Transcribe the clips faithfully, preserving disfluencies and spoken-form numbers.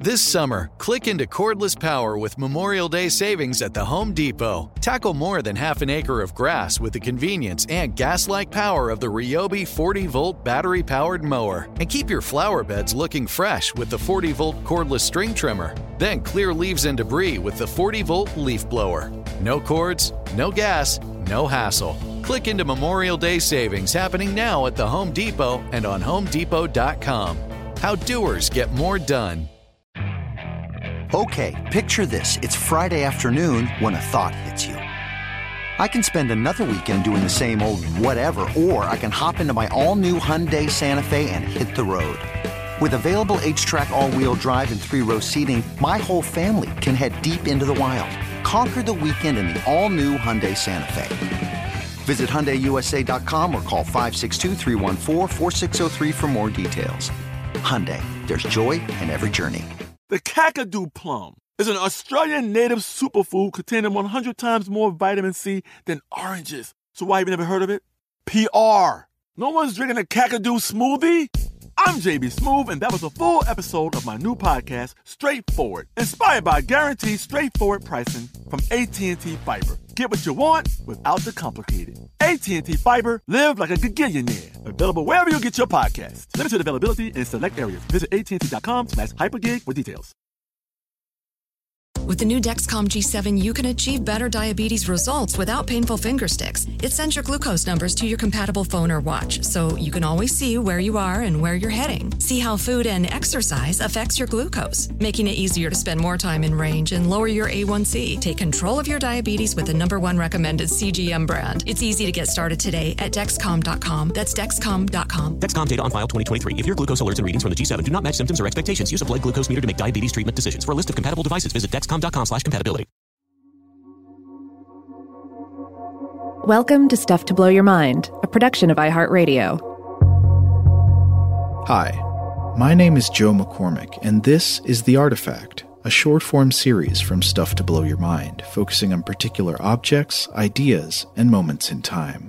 This summer, click into cordless power with Memorial Day savings at the Home Depot. Tackle more than half an acre of grass with the convenience and gas-like power of the Ryobi forty-volt battery-powered mower. And keep your flower beds looking fresh with the forty-volt cordless string trimmer. Then clear leaves and debris with the forty-volt leaf blower. No cords, no gas, no hassle. Click into Memorial Day savings happening now at the Home Depot and on home depot dot com. How doers get more done. Okay, picture this. It's Friday afternoon when a thought hits you. I can spend another weekend doing the same old whatever, or I can hop into my all-new Hyundai Santa Fe and hit the road. With available H-Track all-wheel drive and three-row seating, my whole family can head deep into the wild. Conquer the weekend in the all-new Hyundai Santa Fe. Visit Hyundai U S A dot com or call five six two, three one four, four six zero three for more details. Hyundai, there's joy in every journey. The Kakadu plum is an Australian native superfood containing one hundred times more vitamin C than oranges. So why have you never heard of it? P R. No one's drinking a Kakadu smoothie? I'm J B Smoove, and that was a full episode of my new podcast, Straightforward, inspired by guaranteed straightforward pricing from A T and T Fiber. Get what you want without the complicated. A T and T Fiber, live like a gigillionaire. Available wherever you get your podcasts. Limited availability in select areas. Visit A T and T dot com slash hypergig for details. With the new Dexcom G seven, you can achieve better diabetes results without painful finger sticks. It sends your glucose numbers to your compatible phone or watch, so you can always see where you are and where you're heading. See how food and exercise affects your glucose, making it easier to spend more time in range and lower your A one C. Take control of your diabetes with the number one recommended C G M brand. It's easy to get started today at Dexcom dot com. That's Dexcom dot com. Dexcom data on file twenty twenty-three. If your glucose alerts and readings from the G seven do not match symptoms or expectations, use a blood glucose meter to make diabetes treatment decisions. For a list of compatible devices, visit Dexcom dot com slash compatibility. Welcome to Stuff to Blow Your Mind, a production of iHeartRadio. Hi, my name is Joe McCormick, and this is The Artifact, a short-form series from Stuff to Blow Your Mind, focusing on particular objects, ideas, and moments in time.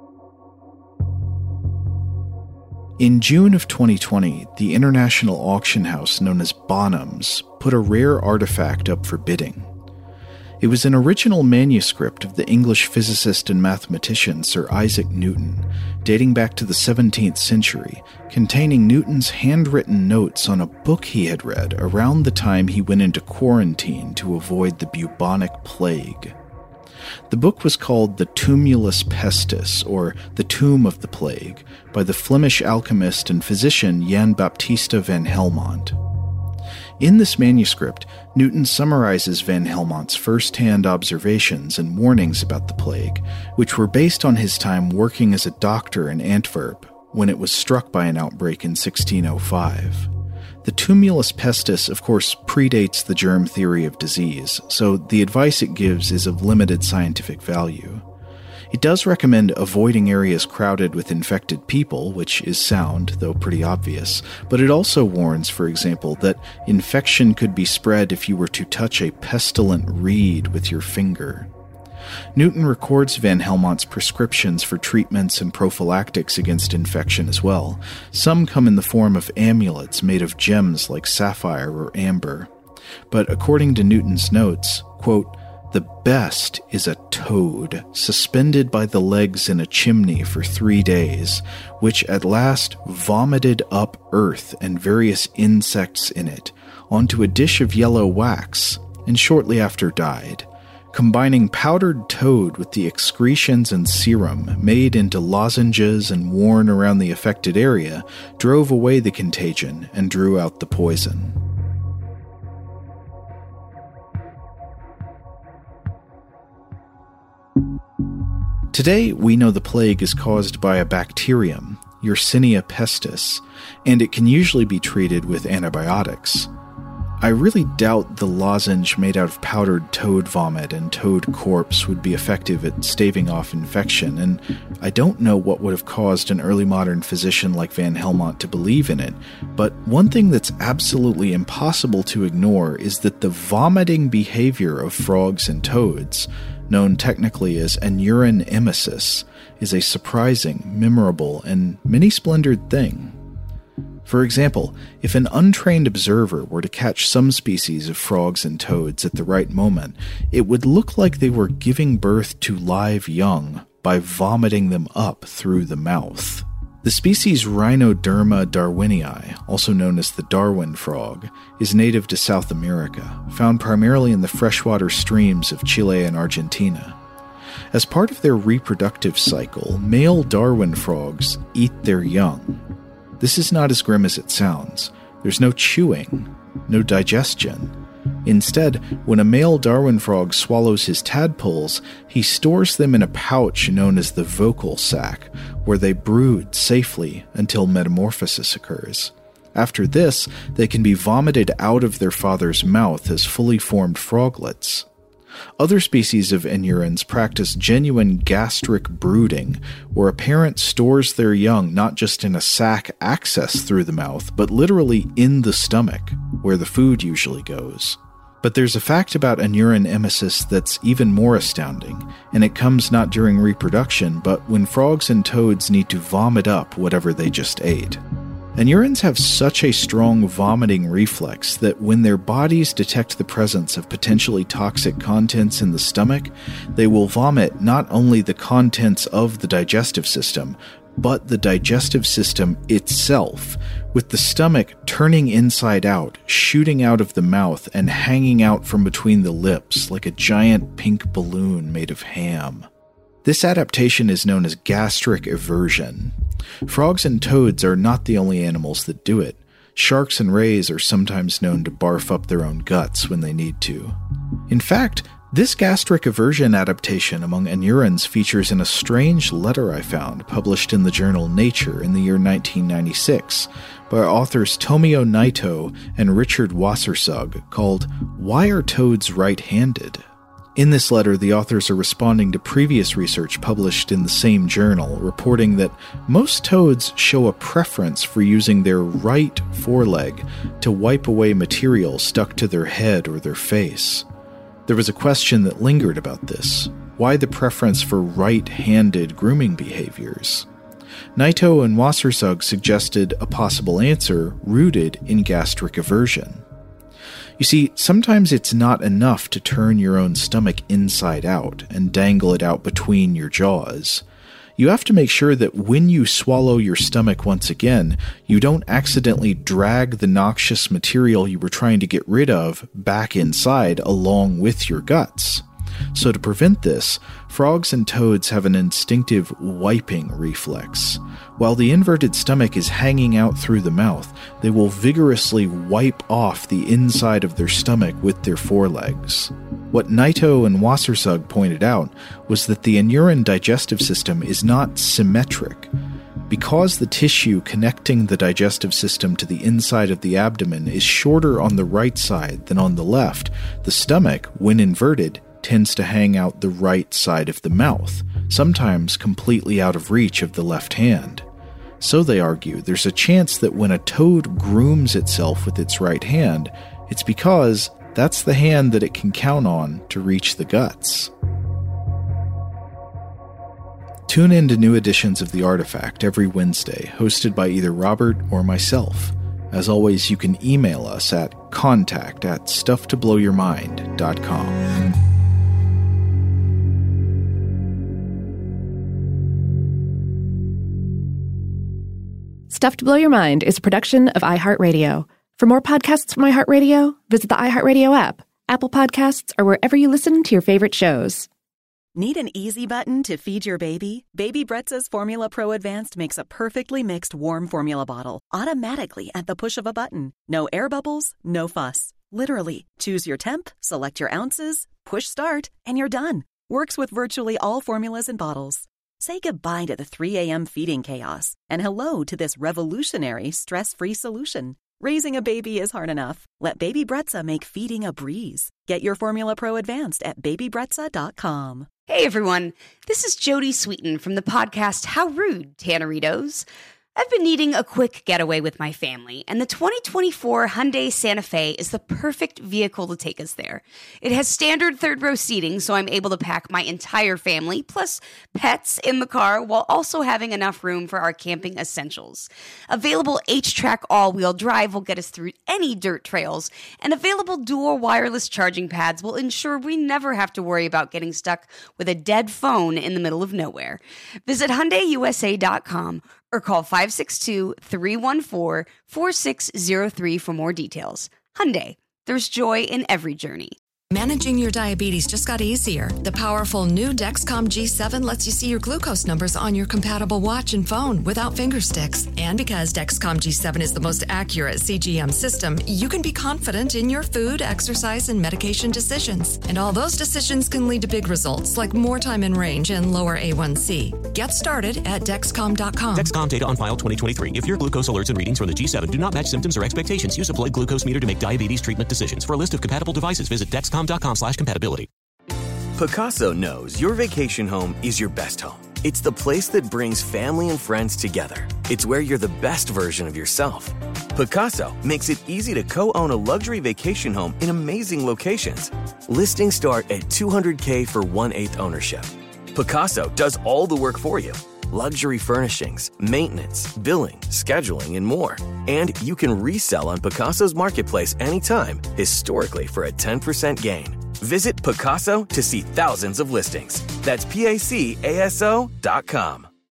In June of twenty twenty, the international auction house known as Bonhams put a rare artifact up for bidding. It was an original manuscript of the English physicist and mathematician Sir Isaac Newton, dating back to the seventeenth century, containing Newton's handwritten notes on a book he had read around the time he went into quarantine to avoid the bubonic plague. The book was called The Tumulus Pestis, or The Tomb of the Plague, by the Flemish alchemist and physician Jan Baptista van Helmont. In this manuscript, Newton summarizes van Helmont's first-hand observations and warnings about the plague, which were based on his time working as a doctor in Antwerp when it was struck by an outbreak in sixteen oh five. The Tumulus Pestis, of course, predates the germ theory of disease, so the advice it gives is of limited scientific value. It does recommend avoiding areas crowded with infected people, which is sound, though pretty obvious, but it also warns, for example, that infection could be spread if you were to touch a pestilent reed with your finger. Newton records van Helmont's prescriptions for treatments and prophylactics against infection as well. Some come in the form of amulets made of gems like sapphire or amber. But according to Newton's notes, quote, "The best is a toad, suspended by the legs in a chimney for three days, which at last vomited up earth and various insects in it, onto a dish of yellow wax, and shortly after died. Combining powdered toad with the excretions and serum made into lozenges and worn around the affected area, drove away the contagion and drew out the poison." Today, we know the plague is caused by a bacterium, Yersinia pestis, and it can usually be treated with antibiotics. I really doubt the lozenge made out of powdered toad vomit and toad corpse would be effective at staving off infection, and I don't know what would have caused an early modern physician like Van Helmont to believe in it, but one thing that's absolutely impossible to ignore is that the vomiting behavior of frogs and toads, known technically as Anurin emesis, is a surprising, memorable, and many-splendored thing. For example, if an untrained observer were to catch some species of frogs and toads at the right moment, it would look like they were giving birth to live young by vomiting them up through the mouth. The species Rhinoderma darwinii, also known as the Darwin frog, is native to South America, found primarily in the freshwater streams of Chile and Argentina. As part of their reproductive cycle, male Darwin frogs eat their young. This is not as grim as it sounds. There's no chewing, no digestion. Instead, when a male Darwin frog swallows his tadpoles, he stores them in a pouch known as the vocal sac, where they brood safely until metamorphosis occurs. After this, they can be vomited out of their father's mouth as fully formed froglets. Other species of anurans practice genuine gastric brooding, where a parent stores their young not just in a sac access through the mouth, but literally in the stomach, where the food usually goes. But there's a fact about anuran emesis that's even more astounding, and it comes not during reproduction, but when frogs and toads need to vomit up whatever they just ate. Anurans have such a strong vomiting reflex that when their bodies detect the presence of potentially toxic contents in the stomach, they will vomit not only the contents of the digestive system, but the digestive system itself, with the stomach turning inside out, shooting out of the mouth, and hanging out from between the lips like a giant pink balloon made of ham. This adaptation is known as gastric eversion. Frogs and toads are not the only animals that do it. Sharks and rays are sometimes known to barf up their own guts when they need to. In fact, this gastric eversion adaptation among anurans features in a strange letter I found published in the journal Nature in the year nineteen ninety-six by authors Tomio Naito and Richard Wassersug called "Why Are Toads Right-Handed?" In this letter, the authors are responding to previous research published in the same journal, reporting that most toads show a preference for using their right foreleg to wipe away material stuck to their head or their face. There was a question that lingered about this. Why the preference for right-handed grooming behaviors? Naito and Wassersug suggested a possible answer rooted in gastric eversion. You see, sometimes it's not enough to turn your own stomach inside out and dangle it out between your jaws. You have to make sure that when you swallow your stomach once again, you don't accidentally drag the noxious material you were trying to get rid of back inside along with your guts. So to prevent this, frogs and toads have an instinctive wiping reflex. While the inverted stomach is hanging out through the mouth, they will vigorously wipe off the inside of their stomach with their forelegs. What Naito and Wassersug pointed out was that the anuran digestive system is not symmetric. Because the tissue connecting the digestive system to the inside of the abdomen is shorter on the right side than on the left, the stomach, when inverted, tends to hang out the right side of the mouth, sometimes completely out of reach of the left hand. So they argue there's a chance that when a toad grooms itself with its right hand, it's because that's the hand that it can count on to reach the guts. Tune in to new editions of The Artifact every Wednesday, hosted by either Robert or myself. As always, you can email us at contact at stuff to blow your mind dot com. Stuff to Blow Your Mind is a production of iHeartRadio. For more podcasts from iHeartRadio, visit the iHeartRadio app, Apple Podcasts, or wherever you listen to your favorite shows. Need an easy button to feed your baby? Baby Brezza's Formula Pro Advanced makes a perfectly mixed warm formula bottle automatically at the push of a button. No air bubbles, no fuss. Literally, choose your temp, select your ounces, push start, and you're done. Works with virtually all formulas and bottles. Say goodbye to the three a.m. feeding chaos and hello to this revolutionary stress-free solution. Raising a baby is hard enough. Let Baby Brezza make feeding a breeze. Get your Formula Pro Advanced at baby brezza dot com. Hey everyone, this is Jodie Sweetin from the podcast How Rude, Tanneritos. I've been needing a quick getaway with my family, and the twenty twenty-four Hyundai Santa Fe is the perfect vehicle to take us there. It has standard third-row seating, so I'm able to pack my entire family, plus pets, in the car, while also having enough room for our camping essentials. Available H-Track all-wheel drive will get us through any dirt trails, and available dual wireless charging pads will ensure we never have to worry about getting stuck with a dead phone in the middle of nowhere. Visit Hyundai U S A dot com or call five six two, three one four, four six zero three for more details. Hyundai, there's joy in every journey. Managing your diabetes just got easier. The powerful new Dexcom G seven lets you see your glucose numbers on your compatible watch and phone without finger sticks. And because Dexcom G seven is the most accurate C G M system, you can be confident in your food, exercise, and medication decisions. And all those decisions can lead to big results like more time in range and lower A one C. Get started at Dexcom dot com. Dexcom data on file twenty twenty-three. If your glucose alerts and readings from the G seven do not match symptoms or expectations, use a blood glucose meter to make diabetes treatment decisions. For a list of compatible devices, visit Dexcom dot com slash compatibility. Pacaso knows your vacation home is your best home. It's the place that brings family and friends together. It's where you're the best version of yourself. Pacaso makes it easy to co-own a luxury vacation home in amazing locations. Listings start at two hundred thousand dollars for one-eighth ownership. Pacaso does all the work for you. Luxury furnishings, maintenance, billing, scheduling, and more. And you can resell on Pacaso's marketplace anytime, historically for a ten percent gain. Visit Pacaso to see thousands of listings. That's P A C A S O dot com.